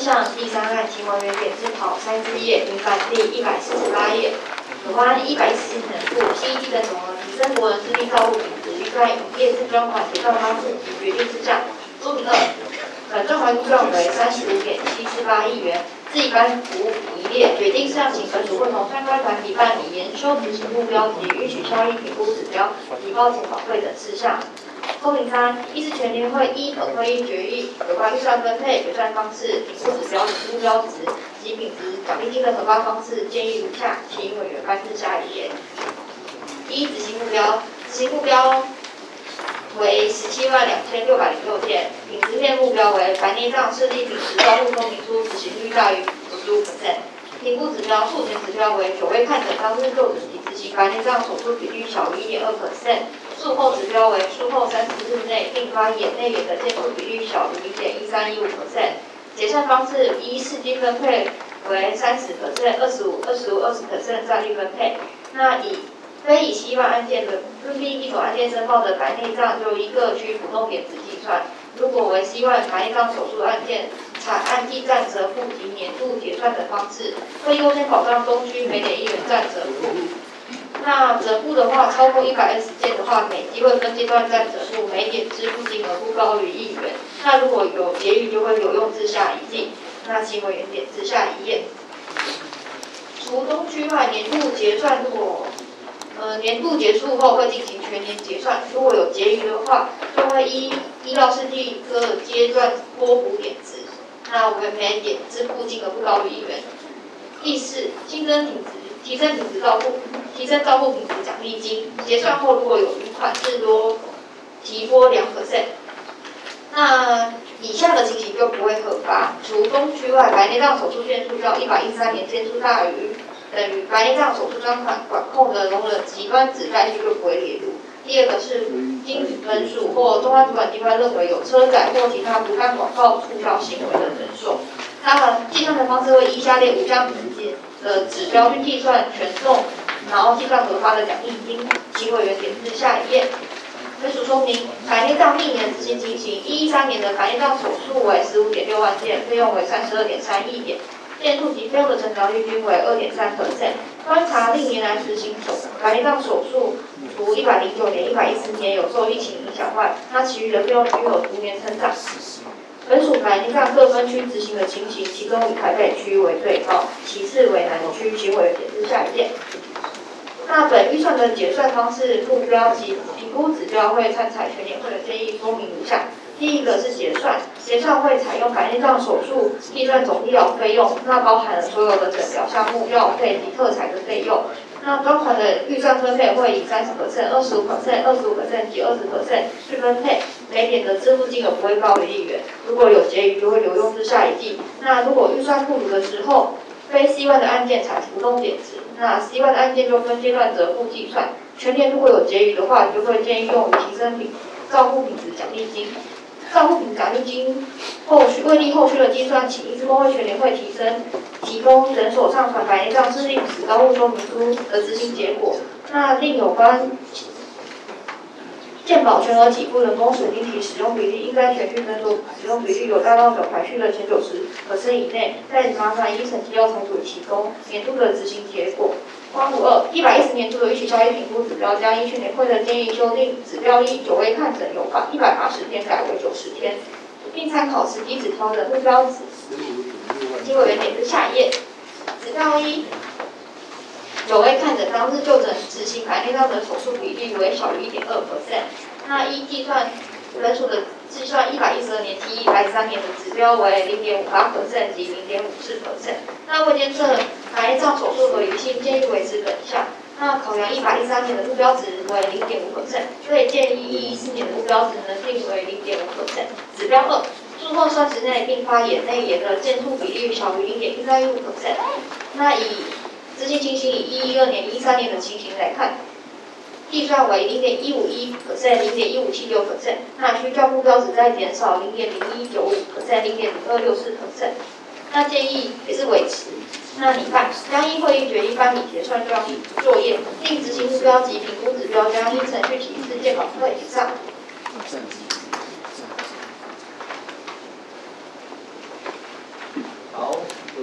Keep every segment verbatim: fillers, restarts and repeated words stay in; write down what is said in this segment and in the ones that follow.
上第三案行为原点字考三之页，民法第一百四十八页。有关一百一十七年度新基的总额提升国人智力照护品质预算营业自专款结账方式及决定事项。说明二，本专款预算为三十五点七四八亿元，自一般服务一列决定事项，请本署会同相关团体办理研修执行目标及允许效益评估指标、提报检讨会等事项。说明三，议事全联会依本会议决议有关预算分配、决算方式、评估指标及目标值及品质奖励金的核发方式，建议如下，请委员翻至下一页。一、执行目标，执行目标为十七万两千六百零六件，品质面目标为白内障视力品质照护说明书执行率大于九十五 percent。评估指标，术前指标为久未看诊当日就诊及执行白内障手术比率小于 一点二 percent。术后指标为术后三十日内并发眼内炎的件数比率小于 零点一三一五 percent。结算方式依市金分配为三十 percent、二十五、二十五、二十 percent 战力分配。那以非以希望案件的分批一种案件申报的白内障就依各区浮动点值计算。如果为希望白内障手术案件，采按计占折付及年度结算等方式，会优先保障东区每点一元占折付。那折付的话，超过一百二十件的话，每机会分阶段占折付，每点支付金额不高于一元。那如果有结余，就会留用至下一季。那请委员点至下一页。除东区外，年度结算如果呃年度结束后会进行全年结算，如果有结余的话，就会依依照实际各阶段拨补点值。那我们每点支付金额不高于一元。第四，新增品质。提升品质照护，提升照护品质奖励金，结算后如果有余款，至多提拨两 percent。那以下的情形就不会核发。除东区外，白内障手术件数较一百一十三年件数大于等于白内障手术专款管控的容忍极端值概率就不会列入。第二个是经本署或中央主管机关认为有车载或其他不当广告促销行为的人数，它们计算的方式会依下列五项品质的指标去计算权重，然后计算核发的奖励金。请委员点至下一页。本署说明，白内障历年执行情形：一一三年的白内障手术为十五点六万件，费用为三十二点三亿元，件数及费用的成长率均为二点三 percent。观察历年来执行手白内障手术，除一百零九年、一百一十年有受疫情影响外，那其余的费用均有逐年成长。本署白内障各分区执行的情形，其中以台北区为最高，其次为南区。请委员点至下一页。那本预算的结算方式、目标及评估指标会参采全联会的建议说明如下。第一个是结算，结算会采用白内障手术计算总医疗费用，那包含了所有的诊疗项目、药费及特采的费用。那专款的预算分配会以三十 percent、二十五 percent、二十五 percent 及二十 percent 去分配，每点的支付金额不会高于一元。如果有结余，就会留用至下一季。那如果预算不足的时候，非 C one 的案件采浮动点值，那 C one 的案件就分阶段折付计算。全年如果有结余的话，就会建议用于提升品照护品质奖励金。照护品奖励金后续为立后续的计算，请医师公会全联会提升提供诊所上传白内障视力品质照护说明书的执行结果。那另有关健保全额给付人工水晶体使用比例，应该全区诊所使用比率有达到表排序的前九十 percent 以内，再麻烦医审机要财主提供年度的执行结果。光五二一百一十年度的预期效益评估指标，将依全联会的建议修订指标一久未看诊由一百八十天改为九十天，并参考实际指标的目标值。请委员点至下一页。指标一，久未看诊当日就诊执行白内障的手术比例为小于 一点二 percent。那依计算人数的计算一百一十二年及一百一十三年的指标为 零点五八 percent 及 零点五四 percent。那为监测白内障手术合理性，建议维持本项。那考量一百一十三年的目标值为 零点五 percent， 所以建议一百一十四年的目标值呢定为 零点五 percent。指标二，术后三十内并发眼内炎的件数比例小于 零点一三一五 percent。那以执行情形以一百一十二年、一三年的情形来看，计算为 零点一五一 percent、零点一五七九 percent， 那需较目标值再减少 零点零一九五 percent、零点零二六四 percent。那建议也是维持。那你看，将依会议决议办理结算专案作业，并执行目标及评估指标，将依程序提示健保会以上。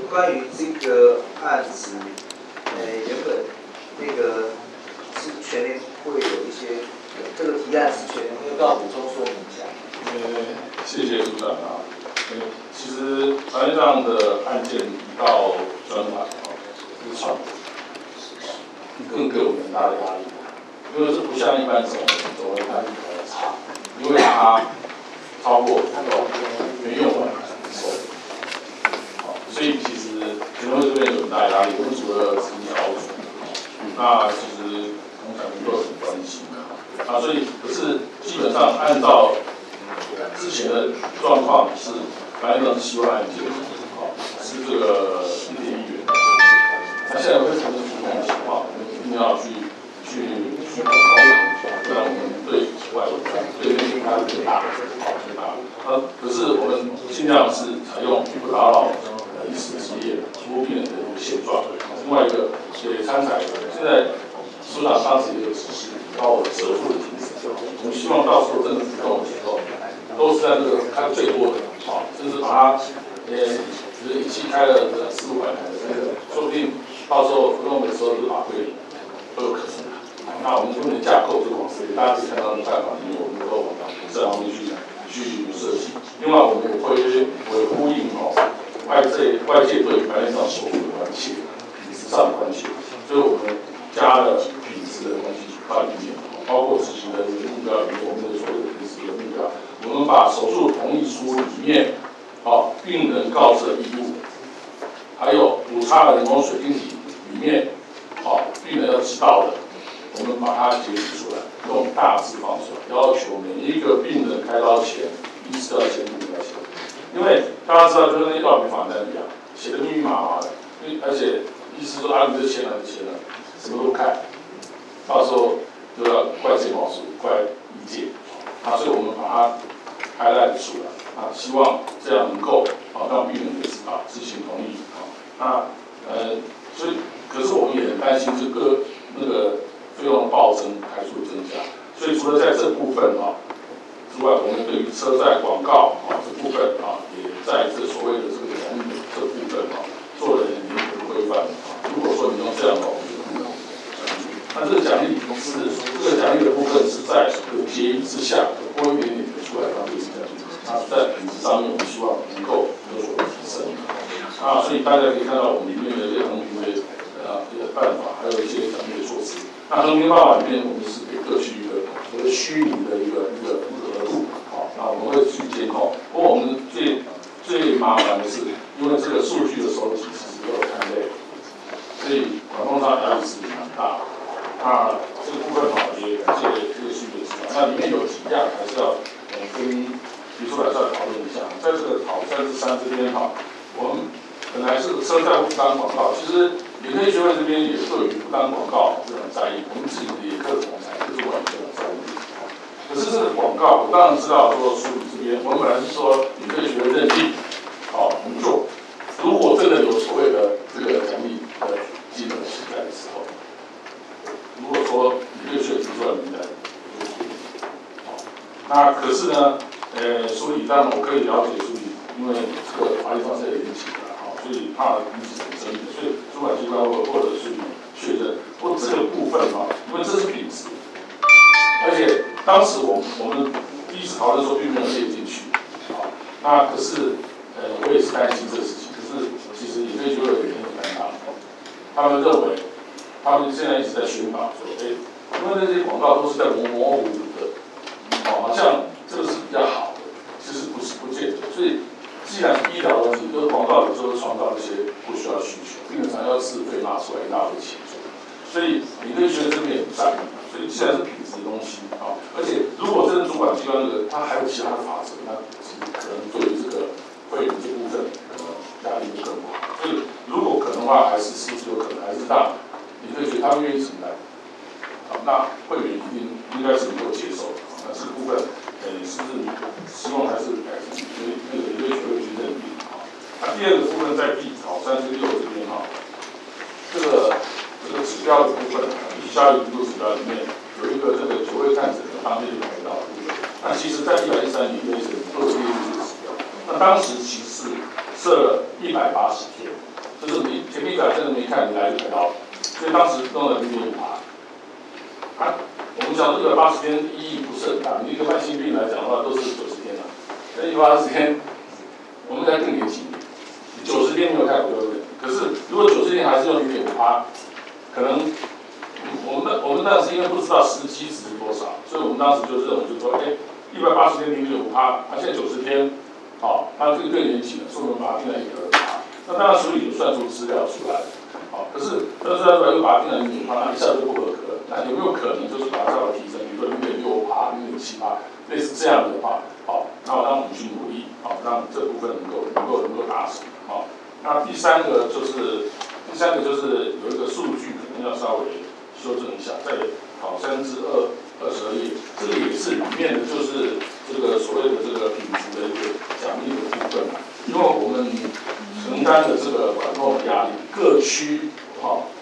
关于这个案子，呃，原本那个是全联会有一些这个提案是全联会，要不要补充说明一下？ 呃，谢谢组长啊。呃，其实团这样的案件移到专法啊，是算更给我们很大的压力，因为这不像一般总总会判例的差，因为它超过没用完手，好，所以其实全会这边有很大压力。我们除了执行小组，那其实同产民都很关心的啊，所以可是基本上按照之前的状况是，反正是希望案件，好是这个一点一元。那现在会产生什么样的情况？我们一定要去去去考虑，不然我们对外对内对它最大最大。呃，可是我们尽量是采用不打扰呃医师职业服务病人的一个现状。另外一个也参采，现在署长当时也有指示，把我折付的停止。我们希望到时候真的浮动的时候，都是在这个开最多的，好，甚至把它呃，就是一期开了四五百台的这个，说不定到时候浮动的时候是法规都有可能的。那我们这边的架构就往这里，大家可以看到的办法，因为我们都往这方面去去设计。另外，我们也会会呼应哦，外界外界对白内障手术的关切，品质上的关切，所以我们加了品质的东西在里面，包括执行的目标里面，我们的所谓的品质的目标，我们把手术同意书里面，好、哦，病人告知的义务，还有补插的人工水晶体里面，好、哦，病人要知道的。我们把它截取出来，用大字放出来，要求每一个病人开刀前，医师要签名要签，因为大家知道，就跟那药品法单一样，写的密密麻麻的，而且医师说啊，你就签了就签了，什么都看，到时候就要怪谁毛数，怪医界，啊，所以我们把它highlight出来，啊，希望这样能够啊让病人也知道，知情同意，啊，那呃，所以可是我们也很担心这个那个。费用暴增，快速增加，所以除了在这部分啊之外，我们对于车载广告啊这部分啊，也在这所谓的这个奖励这部分啊，做了很严格的规范啊。如果说你用这样的，我们就不能那这个奖励是这个奖励的部分是在有协议之下多一点点的出来当做奖励，那在品质上面，我们希望能够有所提升啊。所以大家可以看到我们里面的这个衡平的呃这个办法，还有一些奖励的措施。那衡平办法里面，我们是给各区一个一个虚拟的一个一个额度，好，那我们会去监控。不过我们最最麻烦的是，因为这个数据的收集其实都有太累，所以管控上压力是蛮大的。那这个部分哈，也感谢这个区别指导。那里面有几样还是要呃跟提出来再讨论一下。在这个讨三十三这边哈，我们本来是车载不当广告，其实。眼科学会这边也对于不当广告是很在意，我们自己也各种才各主管也很在意。可是这个广告，我当然知道说书里这边，我们本来是说眼科学会认定，好、哦，我们做。如果真的有所谓的这个奖励的金额存在的时候，如果说眼科学会提出来名单，就处理。好，那可是呢，呃，所以当然我可以了解，所以因为这个法律上是有引起的。所以怕引起争议，所以主管机关或或者是确认。不过这个部分啊，因为这是品质，而且当时我我们第一次讨论说并没有列进去，啊，那可是呃我也是担心这个事情，可是其实也可以就有点很尴尬，他们认为他们现在一直在宣导说，哎，因为那些广告都是在模模糊糊的，哦，好像这个是比较好的，其实不是不见得，所以。既然是医疗问题，就是广告有时候创造一些不需要需求，病人常要自费拿出来一大堆钱，所以你对学生这边也不在意。所以既然是品质的东西啊，而且如果真的主管机关这个，它还有其他的法则，那可能对于这个会员这部分可能压力就更不好。所以如果可能的话，还是是不是有可能还是让你对学他们愿意承担，好，那会员一定应该是能够接受的。那这个部分，呃，是不是希望还是改进？因为那个也对学会去认定啊。那第二个部分在第考三十六这边哈，这个这个指标的部分，以下一步指标里面有一个这个学会看诊的当面排到的部分。那其实在一百一十三年一审都有列入这个指标。那当时其实是设了一百八十天， 就是你前面一百真的没看，你来就排到，所以当时弄了零点五趴。啊，我们讲一百八十天意义不是很大，你一个慢性病来讲的话都是九十天了，那一百八十天，我们再更年轻，九十天没有太多对不对？可是如果九十天还是用零点五趴，可能我们那我们当时因为不知道实际值是多少，所以我们当时就认为就说，哎，一百八十天零点五趴，啊现在九十天，好、哦，那这个更年轻了，所以我们把它定在一点二趴。那当然手里有算出资料出来，好、哦，可是但是出来又把它定在零点五趴，那一下就不合格了。那有没有可能就是把它稍微提升，比如说零点六趴、零点七趴，类似这样的话，好、哦，那我让我们去努力，好、哦，让这部分能够能够能够达成，好、哦。那第三个就是第三个就是有一个数据可能要稍微修正一下，在考三之二二十二页，这个也是里面的就是这个所谓的这个品质的一个奖励的部分嘛，因为我们承担的这个管控的压力，各区好、哦。